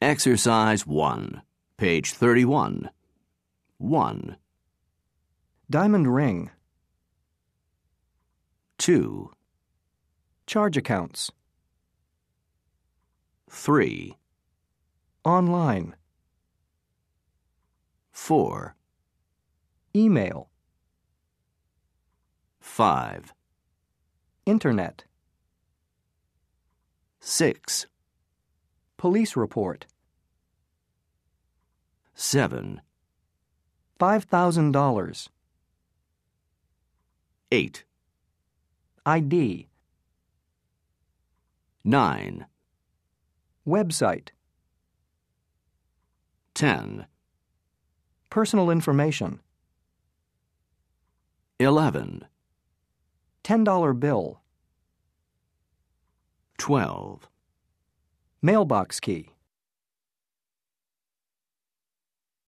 Exercise 1, page 31. 1, Diamond ring. 2, Charge accounts. 3, Online. 4, Email. 5, Internet. 6, Police report. 7, $5,000. 8, ID. 9, Website. 10, Personal information. 11, $10 bill. 12. Mailbox key.